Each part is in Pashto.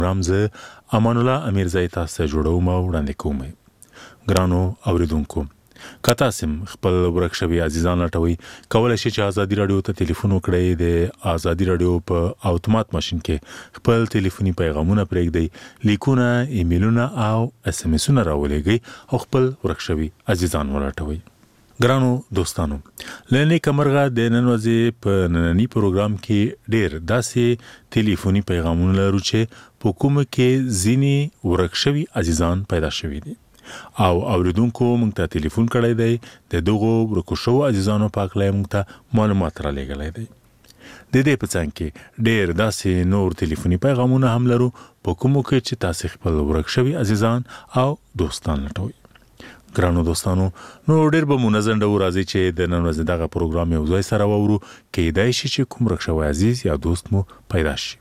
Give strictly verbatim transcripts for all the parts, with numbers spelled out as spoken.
رمزه امان الله امیرزای تاسو ته جوړوم او وړاندې کوم. ګرانو اوریدونکو، که تاسو خپل ورک شوي عزیزان لټوي، کولی شئ چې ازادي راډیو ته ټلیفون وکړئ. د ازادي راډیو په اتومات ماشین کې خپل ټلیفوني پیغامونه پرېږدئ، لیکونه، ایمیلونه او اس ام اسونه راولېږئ او خپل ورک شوي عزیزان ولټوئ. ګرانو دوستانو، لنی کمرغه د نن ورځې په نننی پروګرام کې ډېر داسې ټلیفوني پیغامونه لرو چې په کومه کې ځینې ورک شوي عزیزان پیدا شوي دي او اوریدونکو موږ ته ټلیفون کړی دی، د دغو ورکو شوو عزیزانو په هکله موږ ته معلومات را لېږلی دی. د دې په څنګ کې ډېر داسې نور ټلیفوني پیغامونه هم لرو په کومو کې چې تاسو خپل ورک شوي عزیزان او دوستان لټوئ. ګرانو دوستانو، نو ډېر به منظم ډول راځي چې د نن ورځې دغه پروګرام یو ځای سره واورو، کیدای شي چې کوم ورک شوی عزیز یا دوست مو پیدا شي.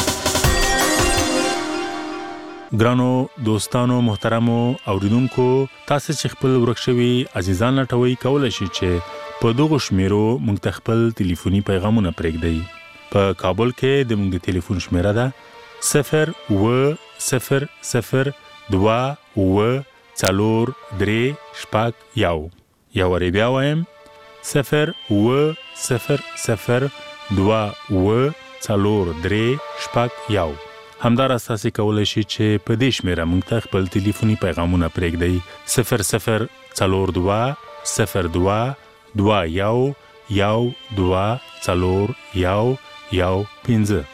ګرانو دوستانو، محترمو اوریدونکو، تاسو چې خپل ورک شوي عزیزان لټوئ، کولی شئ چې په دغو شمیرو موږ ته خپل ټلیفوني پیغامونه پرېږدئ. په کابل کې د موږ د ټلیفون شمیره ده صفر اوه صفر صفر دوه اوه څلور درې شپږ یو. یو وارې بیا وایم، صفر اوه صفر صفر دوه اوه څلور درې شپږ یو. همداراز تاسو کولی شئ چې په دې شمیره موږ ته خپل ټلیفوني پیغامونه پرېږدئ. صفر صفر څلور دوه صفر دوه دوه یو یو دوه څلور یو یو پنځه.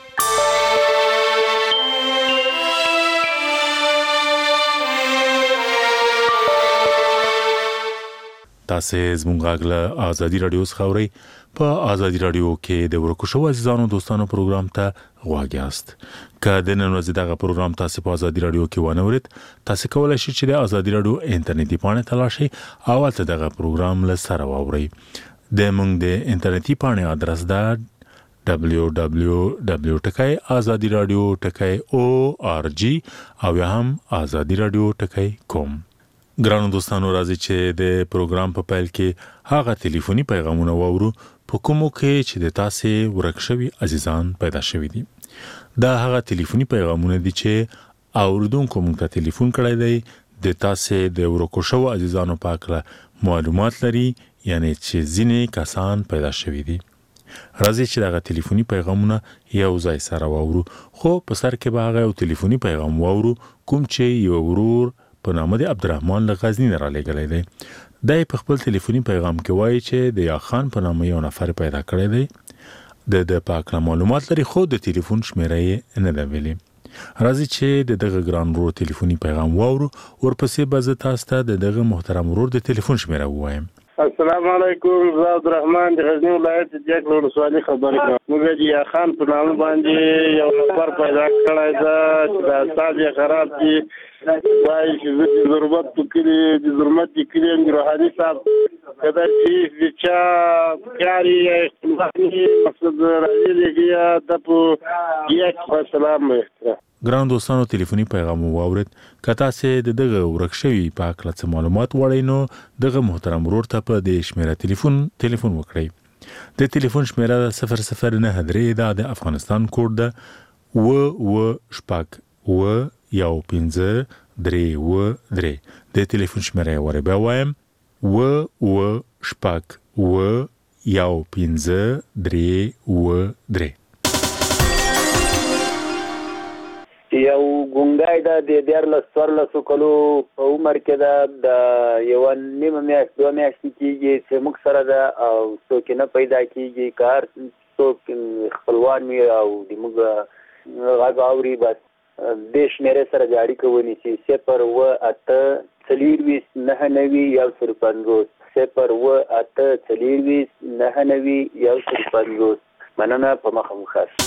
تاسو زموږ غږ له ازادي راډیو څخه اورئ. په ازادي راډیو کې د ورکو شوو عزیزانو دوستانو پروګرام ته غوږ یاست. که د نن ورځې دغه پروګرام تاسو په ازادي راډیو کې ونه اورئ، تاسو کولی شئ چې د ازادي راډیو انټرنیټي پاڼې ته لاړ شئ او هلته دغه پروګرام له سره واورئ. د موږ د انټرنیټي پاڼې ادرس ده دبلیو دبلیو دبلیو ټکی ازادي راډیو ټکی او آر جی او یا هم ازادي راډیو ټکی کوم. ګرانو دوستانو، راځي چې د پروګرام په پیل کې هغه ټلیفوني پیغامونه واورو په کومو کې چې د تاسو ورک شوي عزیزان پیدا شوي دي. دا هغه ټلیفوني پیغامونه دي چې اوریدونکو موږ ته ټلیفون کړی دی، د تاسو د ورکو شوو عزیزانو په هکله معلومات لري، یعنی چې ځینې کسان پیدا شوي دي. راځي چې دغه ټلیفوني پیغامونه یو ځای سره واورو، خو په سر کې به هغه یو ټلیفوني پیغام واورو کوم چې یو ورور په نامه د عبدالرحمن له غزني نه را لېږلی دی. دی په خپل ټلیفوني پیغام کې وایي چې د یاخان په نامه یو نفر پیدا کړی دی، د د په هکله معلومات لري، خو د ټلیفون شمیره یې نه ده ویلې. راځي چې د دغه ګران ورور ټلیفوني پیغام واورو، ورپسې به زه تاسو ته د دغه محترم ورور د ټلیفون شمیره ووایم. السلام علیکم، زه عبدالرحمن د غزني ولایت د جګ ولسوالۍ خبرې کوم. موږ د یاخان په نامه باندې یو نفر پیدا کړی ده چې د اعصاب یې خراب دي، وایي چې زه د ضرورت په کلي د ضرورت د کلي یم روحاني صاحب، که دا چیز د چا کار یا اختلاف مقصد راځي لګي ده په یک سلام احترام. ګران دوستانو، ټلیفوني پیغام واورید. که تاسو د دغه ورک شوي په هکله څه معلومات غواړئ، نو دغه محترم ورور ته په دې شمیره ټلیفون ټلیفون وکړئ. د ټلیفون شمیره صفر صفر نه درې، دا د افغانستان کوډ ده اوه اوه شپږ اوه یو پنځه درې اوه درې. د ټلیفون شمیره یې وارې بیا وایم، اوه اوه شپږ اوه یو پنځه درې اوه درې. یو ګونګای ده، د دیارلس څوارلسو کلو په عمر کې ده، د یوه نیمه میاشت دوه میاشتې کېږي چې موږ سره ده او څوک نه پیدا کېږي. که هر څوک خپلوان وي او د موږ غږ اوري، بس دې شمېرې سره د اړیکه ونیسي. صفر اوه اته څلېرویشت نهه نوي یو سل پنځوس، صفر اوه اته څلېرویشت نهه نوي یو سل پنځوس. مننه، په مخه مو ښه.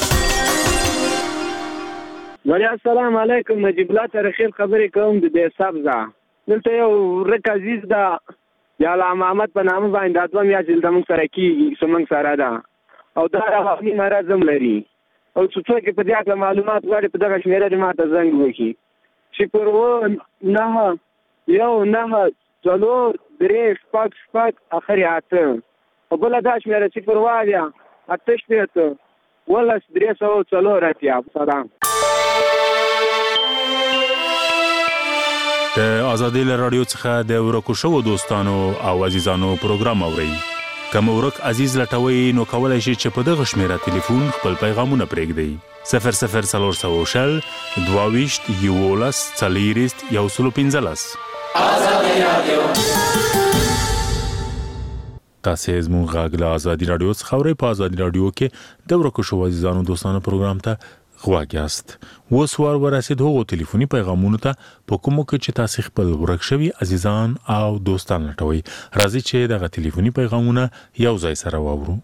ولی السلام علیکم، نجیب الله ترخیر خبرې کوم د دې سبزه. دلته یو ورک عزیز ده، د علامه محمد په نامه باندې دا دوه میاشتې دلته موږ سره کېږي، څه موږ سره ده او دا رواني مرض هم لري. او چې څوک په دې هکله معلومات غواړي، په دغه شمېره دې ما ته زنګ وکړي. صفر اوه نهه یو نهه څلور درې شپږ شپږ اخر یې اته، او بله دا شمېره صفر اوه اویا اته شپېته ولس درې سوه څلور اتیا. سلام. آزادي رادیو څخه د ورکو شو دوستانو او عزیزانو پروګرام اورئ. کوم ورک عزیز لټوي نو کولای شي چې په دغه شمیره ټلیفون خپل پیغامونه پرېږدي. صفر صفر څلور سوه شل دوه ویشت یولس څلېرویشت یو سل پنځلس. آزادي رادیو تاسې زموږ غږ له آزادي رادیو څخه اورئ. په آزادي رادیو کې د ورکو شو عزیزانو دوستانو پروګرام ته غواړئ یاست. اوس وار ورسید هغو ټلیفوني پیغامونو ته په کومو کې چې تاسې خپل ورک شوي عزیزان او دوستان لټوئ. راځئ چې دغه ټلیفوني پیغامونه یو ځای سره واورو.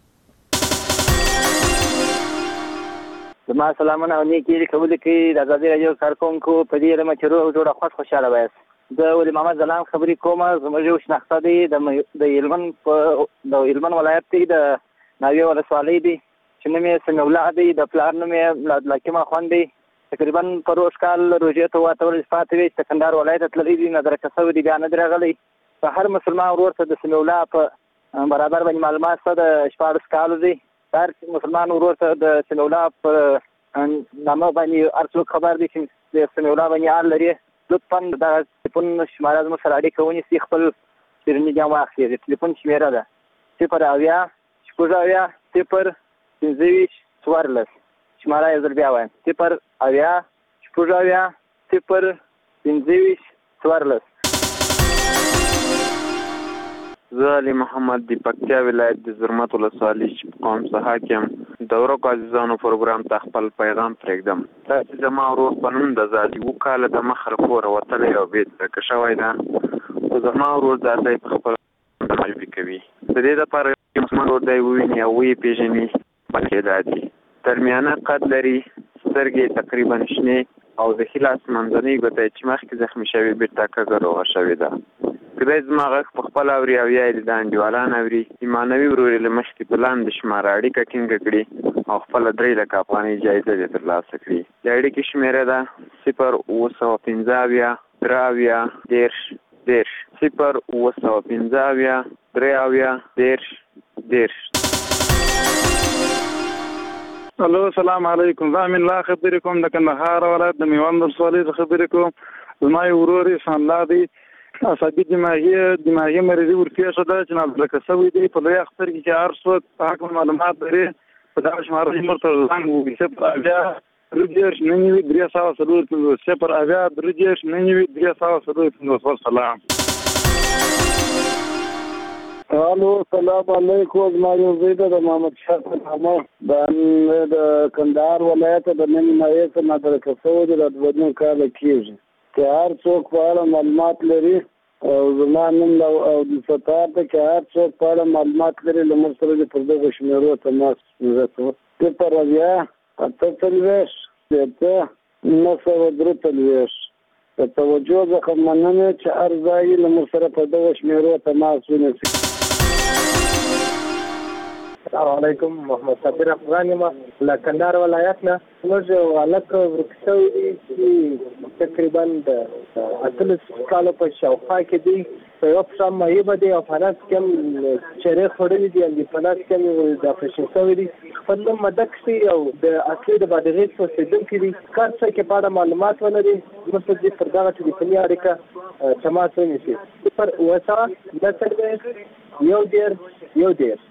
زما سلامونه او نیکې خبرې کوي د آزادي رادیو کارکونکو په دې اړه چې روغ جوړه خوش خوشاله وایاست. زه ولي محمد ځلاند خبرې کوم. زموږ یو شناخته دی د هلمند په د هلمند ولایت کې د ناوې ولسوالۍ دی چې نوم یې سمیع الله دی. د پلار نوم یې عبدالحکیم اخوند دی. تقریبا په روژ کال روژې ته اووه ورځې پاتې وې چې کندهار ولایت ته تللی دی. نظرکه شوی دی، بیا نه دی راغلی. په هر مسلمان ورور ته د سمیع الله په برابر باندې معلومات شته. د شپاړس کالو دی. هر مسلمان ورور ته د سمیع الله په نامه باندې هر څوک خبر دی چې د سمیع الله باندې حال لري. لطفا دغه ټلیفون شماره زموږ سره اړیکه ونیسي، خپل شیریني ګام واخلي. د ټلیفون شمېره ده صفر اویا شپږ اویا صفر پنځه ویشت څوارلس. شماره یو ځل بیا وایم صفر اویا شپږ اویا صفر پنځه ویشت څوارلس. زه علي محمد د پکتیا ولایت د زرمت ولسوالۍ قوم څخه حاکم د ورکو عزیزانو پروګرام ته خپل پیغام پرېږدم. دا چې زما ورور په نوم د زادي اووه کاله د مخه له کوره وتلی او بېرته شوی ده، خو زما ورور دا ځای په خپل معرفي کوي. د دې دپاره یو مسلمان ورور دی وویني او ویې پېژني. بلکې دا دي درمیانه قد لري، سترګې تقریبا شنې او د ښي لاس منځنۍ ګوته چې مخکې زخمي شوې بېرته کږه روغه شوې ده. کدی زما غږ په خپله اوري او یا یې د ده انډیوالان اوري، ایمانوي ورور یې له مخکې په لاندې شماره اړیکه ټینګه کړي او خپله درې لکه افغانۍ جایزه دې ترلاسه کړي. د اړیکې شمېره ده صفر اووه سوه پنځه اویا درې اویا دېرش دېرش صفر اووه سوه پنځه اویا درې اویا دېرش دېرش. الو السلام علیکم. زه امین الله خبرې کوم د کندهار ولایت د میوند ولسوالۍ څخه خبرې کوم. زما یو ورور احسان الله دی، عصبي دماغي دماغي مریضي ورپېښه ده چې نابلکه شوی دی. په لوی اختر کې چې هر څوک په حق معلومات لري په دغه شماره نمبر ته زنګ ووهي صفر اویا درې دېرش نهه نوي درې سوه څلور پنځوس صفر اویا درې دېرش نهه نوي درې سوه څلور پنځوس. والسلام. الو السلام علیکم. زما یو زوی ده د محمد شاه په نامه د کندهار ولایت د نوي ناوې څخه نادرکه شوی دی. د دوه نیم کاله کېږي چې هر څوک په اړه معلومات لري او زما نوم او د ستار ته چې هر څوک په اړه معلومات لري له موږ سره پر دغه شمېرو تماس وکړي. صفر اویا اته څلوېښت شپېته نهه سوه درې څلوېښت. په توجه څخه مننه چې هر ځای له موږ سره په دغه شمېرو تماس ونیسي. السلام علیکم. محمد صابر افغان یم له کندهار ولایت نه. موږ یو هلک ورک شوی دی چې تقریبا د اتلس کالو په شاوخوا کې دی. په یوه پښه مهیبه دی او په لاس کې هم چرې خوړلي دي او په لاس کې هم د اپرېشن شوی دی. خپل نوم مدک دی او د اصلي د بادغیس اوسېدونکی دی. کار څه کې په اړه معلومات ولري موږ دې پر دغه ټلیفوني اړیکه تماس ونیسي. صفر اووه سوه دوه څلوېښت یو دېرش یو دېرش.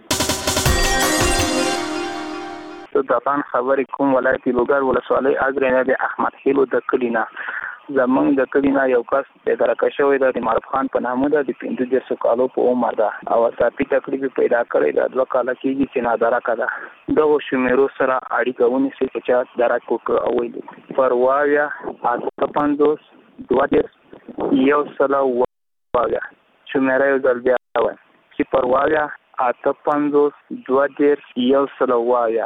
زه د افغان خبرې کوم ولایت لوګر ولسوالۍ اګرینه د احمد هیلو د کلي نه. زمونږ د کلي نه یو کس بېدرکه شوی ده، د معروف خان په نامه ده، د پنځه دېرشو کالو په عمر ده او اضافي تکلیف یې پیدا کړی ده. دوه کاله کېږي چې نادرکه ده. دغو شمېرو سره اړیکه ونیسئ چې چا درک وکړه او ویلي پر اووه اویا اته پنځوس دوه دېرش یو سل اووه اویا. شمېره یو ځل بیا وایم صفر اووه اویا اته پنځوس دوه دېرش یو سل اووه اویا.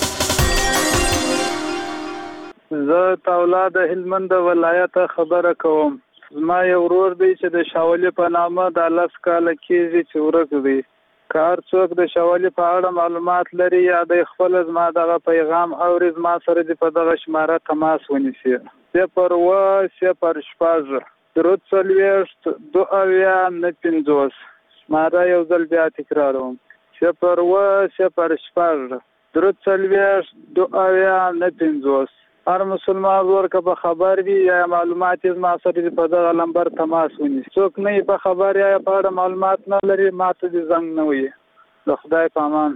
زه تاولا د هلمند ولایت خبره کوم. زما یو ورور دی چې د شاولي په نامه د لس کاله کېږي چې ورک دی. که هر څوک د شاولي په اړه معلومات لري یا د خپل زما دغه پیغام اوري زما سره دې په دغه شماره تماس ونیسي. صفر اووه صفر شپږ درې څلوېښت دوه اویا نهه پنځوس. شماره یو ځل بیا تکراروم صفر اووه صفر شپږ درې څلوېښت دوه اویا نهه پنځوس. هر مسلمان ورور که په خبر وي یا معلومات یې زما سره په دغه نمبر تماس ونیسي. څوک نه په خبر یا په اړه معلومات نه لري ما ته دې زنګ نه وي. د خدای په امان.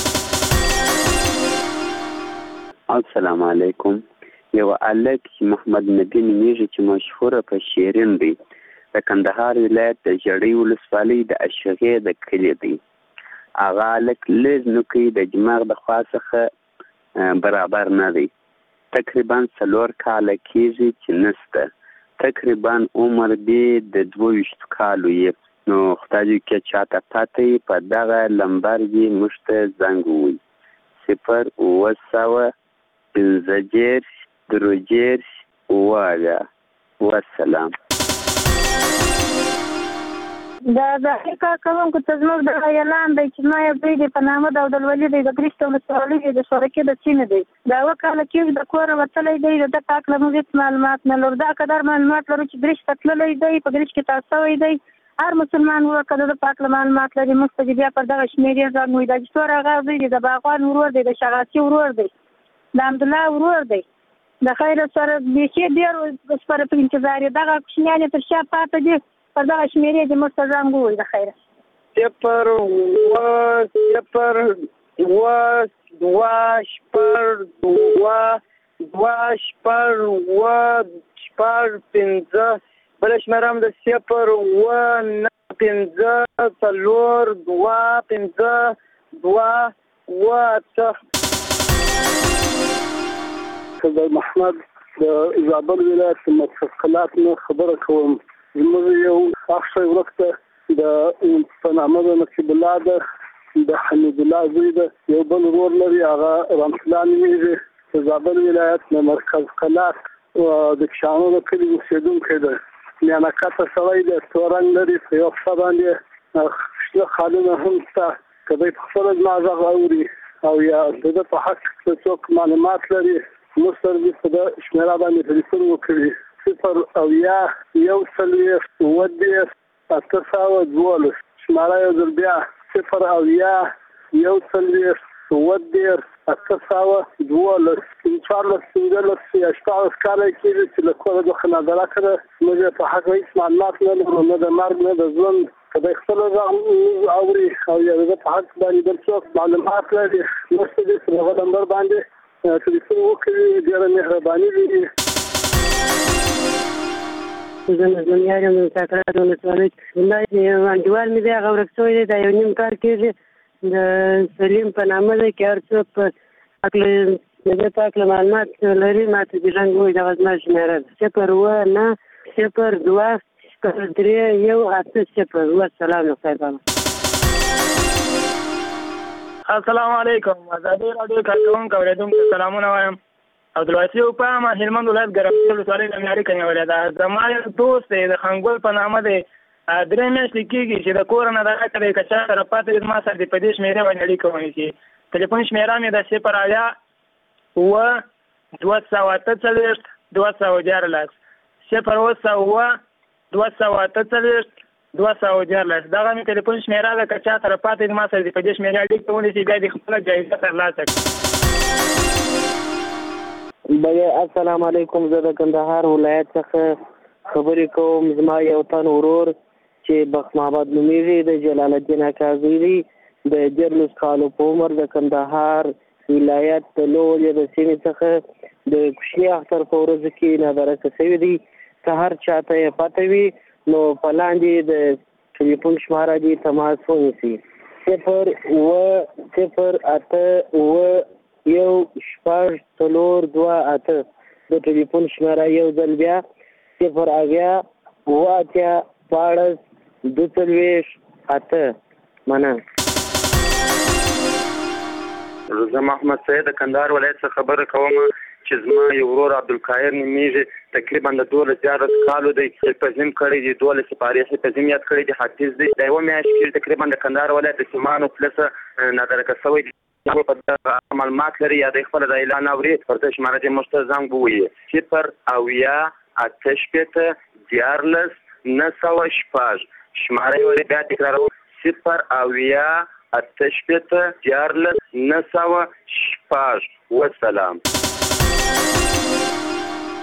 السلام علیکم. یو الک محمد نبی نومیږي چې مشهوره په شیرین دی، د کندهار ولایت د ژړۍ ولسوالۍ د اشغې د کلي دی. هغه الک لږ نوکۍ د دماغ د خوا څخه برابر نه دی. تقریبا څلور کاله کېږي چې نسته. تقریبا عمر دې د دوه ویشتو کالو یې. نو خدای دې که چاته پته یې په دغه لمبر یې موږ ته زنګ ووایي. صفر اووه سوه پنځه دېرش درې دېرش اووه اویا. والسلام. دا د کار کوونکو ته زموږ د اعلان دی چې ما یو دوی دی په نامه د عبدالولي دی د ګرشت ولسوالۍ دی د شورکې د سیمې دی. دا اوه کاله کېږي د کوره وتلی دی. د ده په هکله موږ هېڅ معلومات نه لرو. دا قدر معلومات لرو چې ګرشت ته تللی دی، په ګرشت کې تاو شوی دی. هر مسلمان ورور که د ده په هکله معلومات لري موږ ته بیا پر دغه شمېرې زنګ وایي. دا چې څومره هغه زوی دی د باغوان ورور دی، د شغاسي ورور دی، د حمدالله ورور دی، د خیر سره بیخي ډېر سپاره په انتظار یې. دغه کوچنیان یې تر شا پاته دي، پر دغه شمېرې دې موږ ته زنګ ووایي. د خیره صفر اووه صفر اووه دوه شپږ دوه دوه شپږ اووه شپږ پنځه. بله شمېره هم د صفر اووه نهه پنځه څلور دوه پنځه دوه اووه اته. د محمد د زابل ولایت د متفقلات نه خبره کوم. زموږ یو اخ ورک ته د په نامه د نقیب الله ده، د حمید الله زوی ده. یو بل ورور لري هغه رحمت الله نومیږي، د زابل ولایت نه مرکز قلات د کشانو د کلي اوسېدونکی ده. میانکته سړی دی، تور رنګ لري، په یو پښه باندې شنه خالونه هم شته. که دی په خپله زما غږ اوري او یا د ده په حق کې څوک معلومات لري موږ سره دې په ده شمېره باندې تلیفون وکړي. صفر اویا یو څلوېښت اووه دېرش اته سوه دولس. شمېره یو ځل بیا صفر اویا یو څلوېښت اووه دېرش اته سوه دولس. څوارلس پنځلس یا شپاړس کاله کېږي چې له کوره څخه نادره کړه موږ یې په هغه هېڅ معلومات نه لرو، نه د مرګ نه د ژوند. که دی خپله غږ اوري او یا د ده په حق باندې بل څوک معلومات لري موږ ته دې په هغه نمبر باندې تلیفون وکړي. ډېره مهرباني وي. زه نظم یار یم د مسافرات ولسوالۍ. همدا چې انډیوال مې دی هغه ورک شوی دی. دا یو نیم کال کېږي. د سلیم په نامه دی کې هر څوک په هکله د ده په هکله معلومات لري ما ته دې زنګ ووایي. دغه زما شمېره ده صفر اووه نهه صفر دوه شپږ درې یو اته صفر. والسلام له خدای پامه. السلام علیکم. ازادي راډیو کارکوونکو اورېدونکو سلامونه وایم. عبدالواسي اوپاما هلمند ولایت ګرمسیر ولسوالۍ د معیاري کنې ولایت. زما یو دوست دی د خنګول په نامه دی. درې میاشتې کېږي چې د کور نه دغه کړی که چا سره پاتې زما سره د په دې شمېرې باندې اړیکه ونیسي. تلیفون شمېره مې د صفر اویا اووه دوه سوه اته څلوېښت دوه سوه دیارلس. صفر اووه سوه اووه دوه سوه اته څلوېښت دوه سوه دیارلس. دغه مې تلیفون شمېره ده، که چا سره پاتې زما سره د په دې شمېرې اړیکه ونیسي بیا د خپله جایزه ترلاسه کړي. بیا السلام علیکم. زه د کندهار ولایت څخه خبرې کوم. زما یو تن ورور چې بخت محمد نومیږي د جلال الدین اکا زوی دی، د دیارلس کالو په عمر، د کندهار ولایت د لوړې د سیمې څخه د کوچني اختر په ورځو کې نادرکه شوي دي. که هر چاته یې پته وي نو په لاندې د ټلیفون شماره دې تماس ونیسي. صفر اووه صفر اته اووه یو شپږ څلور دوه اته. د ټلیفون شمېره یو ځل بیا صفر اویا اووه اتیا شپاړس دوه څلوېښت اته. مننه. زه محمد سید د کندهار ولایت څخه خبره کوم چې زما یو ورور عبدالقاهر نومیږي. تقریبا د دولس دیارلس کالو دی. حفظیم کړی دی، دولس سپارې حفظیم یاد کړی دی، حافظ دی. د یوه میاشت کېږي تقریبا د کندهار ولایت د سیمانو پلسه نادرکه شوی دی. په دغه معلومات لري یا د خپله د اعلان اوري پر دې شماره دې موږ ته زنګ ووایي. صفر اویا اته شپېته دیارلس نهه سوه شپږ. شماره یې بیا تکراروم. صفر اویا اته شپېته دیارلس نهه سوه شپږ. والسلام.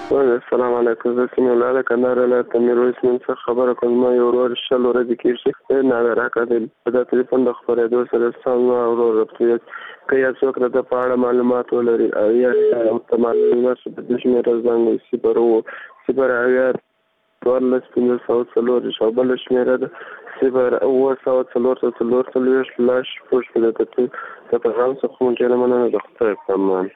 السلام علیکم. زه سیمه الله کندهار ولایت میرویس من څخه خبره کوم. ما یو ورور شل ورځې کېږي نه راکړل دا ټلیفون د خبرېدو سره سم ورور رپټ کوي څوک د په اړه معلومات ولري یا د معلومات د شمیره زنګ صفر او صفر اویا ورلس پنځه سوه څلور شابل شمیره د صفر اوه سوه څلور سوه څلور څلوېښت لاش پوښ په دته د پیغام څخه مونږ نه مننه د خدای په امان.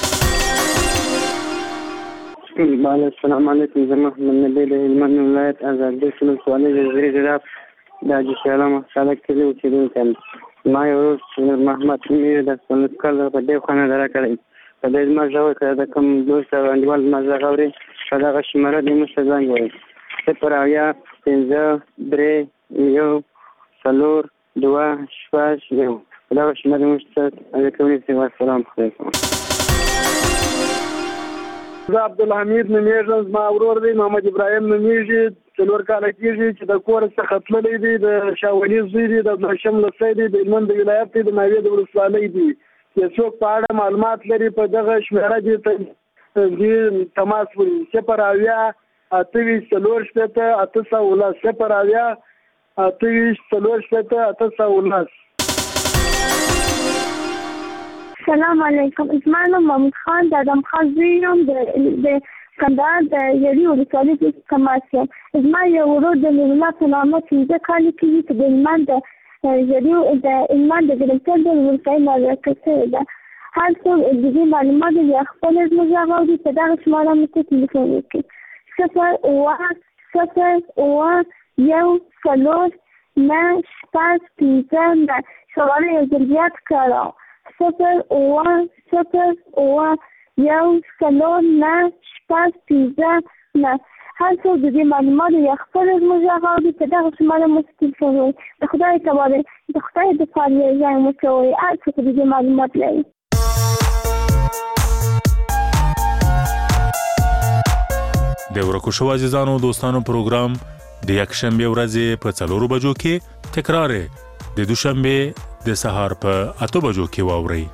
بله السلام علیکم. زه محمد نبی د هلمند ولایت ازادي ولسوالۍ جزیرې ځداب د حاجي شاه عالم خلک کلي اوسېدونکی یم. ما یو ورور محمد نومېږي د څلوېښت کاله په دې خانه دره کړی په دې زما غږ وکړه د کوم دوست او انډیوال زما غږ اوري په دغه شمېره دې موږ ته زنګ ووایي صفر اویا پنځه درې یو څلور دوه شپږ یو په دغه شمېره موږ ته اړیکه ونیسئ. والسلام علیکم. زه عبدالحمید نومېږم. زما ورور دی محمد ابراهیم نومېږي. څلور کاله کېږي چې د کور څخه تللی دی. د شاولي زوی دی د مشم لسی دی د هلمند ولایت دی د ناوې د ولسوالۍ دی. چې څوک په اړه معلومات لري په دغه شمېره دې تماس وکړي صفر اویا اته ویشت څلور شپېته اته سوه ولس صفر اویا اته ویشت څلور شپېته اته سوه ولس. سلام علیکم. زما نوم محمود خان د ادم خان زوی یم د کندهار د یړې ولسوالۍ کې تماس یم. زما یو ورور د میرملا په نامه پنځه کاله کېږي چې د هلمند د یړې د هلمند د ګرمسیر د ولسوالۍ مالکه شوې ده. هر څوک د دې معلوماتو یا خپل زموږ غږ اوري په دغه شماره موږ ته تلیفون وکړي صفر اوه صفر اوه یو څلور نه شپږ پنځه نه. شماره یو ځل بیا تکراروم صفر اوه صفر اوه یو څلور نه شپږ پنځه نه. هر څوک د دې معلوماتو یا خپل زموږ غږ اوري په دغه شماره موږ ته تلیفون وکړي. د خدای تبارک د خدای دپاره یې زنګ وکړئ هر څوک د دې معلومات لري. د ورکو شو عزیزانو دوستانو پروګرام د یکشنبه ورځې په څلورو بجو کې تکرار د دوشنبه د سهار په اته بجو کې واوري.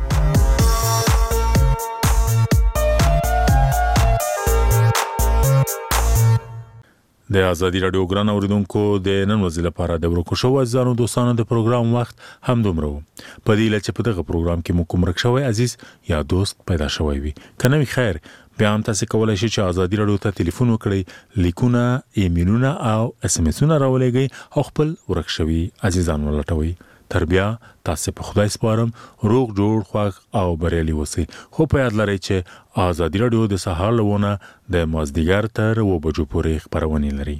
د ازادي رادیو ګران اوریدونکو د نن ورځې لپاره د ورکو شو عزیزانو دوستانو د پروګرام وخت هم دومره و. په دې لچ په دغه پروګرام کې مو کوم رښوي عزیز یا دوست پیدا شوی وي کنه خیر بیا هم تاسو کولای شئ چې ازادي رادیو ته ټلیفون وکړئ لیکونه ایمیلونه او اس ام اسونه راولېږئ او خپل ورکشوي عزیزان ولټوي. تر بیا تاسو په خدای سپارم روغ جوړ خوښ او بریالي اوسئ. خو په یاد لرئ چې ازادي رادیو د سهار لونه د مازدیګر تر و بجو پورې خبرونه لري.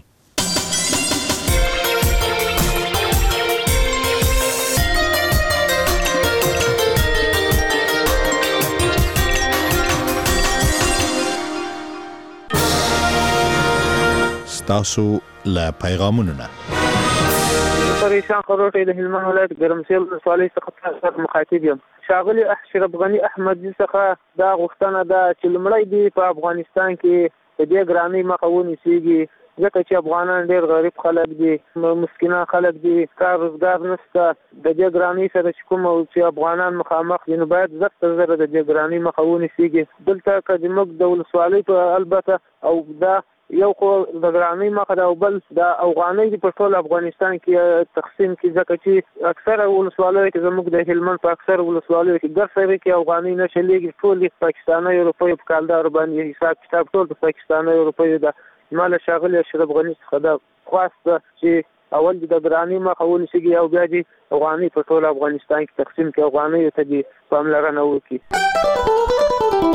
تاسو له پیغامونو نه پریشان خروټي د هلمند ولایت ګرمسیر ولسوالۍ څخه تاسو مخاطب یم. شاغلي اشرف غني احمدي څخه دا غوښتنه ده چې لمړی دی په افغانستان کې د دې ګرانۍ مخه ونیسيږي ځکه چې افغانان ډېر غریب خلک دي مسکینان خلک دي کار روزګار نشته. د دې ګرانۍ سره چې کوم چې افغانان مخامخ دي نو باید زر تر زره د دې ګرانۍ مخه ونیسيږي. دلته که زموږ د ولسوالۍ په البته او دا یو خو د ګرانۍ مخه ده او بل د افغانۍ په ټول افغانستان کې تقسیم کې ځکه چې اکثره ولسوالیو کې زموږ د هلمند په اکثر ولسوالیو کې ګرځي کې افغانۍ نه چلیږي. ټول پاکستاني اروپایي په کالدار باندې حساب کتاب ټول د پاکستاني اروپایي ده. مال شاغلي اشرف غني څخه دا خواسته چې اول د ګرانۍ مخه ونیسي او بیا د افغانۍ په ټول افغانستان کې تقسیم کې افغانۍ ته دي پاملرنه وکړي.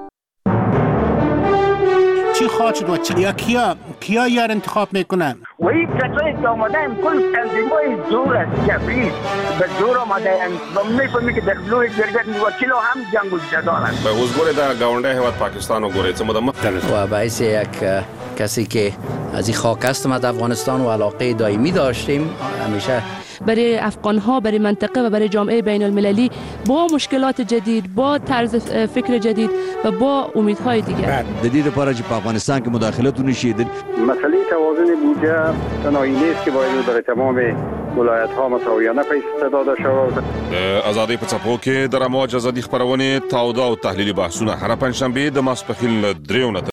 چی خواهد شد و چی... یا کیا کیا یار انتخاب میکنن؟ و این کسایی که آمده این کل تنظیمای زور است جبری به زور آمده این و میفهمی که در بلوی درگت وکیل هم جنگ و جدال است. به حضور در گاونده هواد پاکستان و گوره چه مدام و باعث یک کسی که از این خاک هستم از افغانستان و علاقه دائمی داشتیم همیشه برای افغان‌ها برای منطقه و برای جامعه بین المللی با مشکلات جدید با طرز فکر جدید و با امیدهای دیگر جدید لپاره چې په افغانستان کې مداخلت ونشي. مسئله توازن بودجه تنهایی نیست که باید برای تمام ولایت‌ها مساویانه پیش داده شود. آزادی په څپو کې د رموج ازادي خبرونه تاوده او تحلیلي بحثونه هر پنځشنبه د ماسپخیل دریو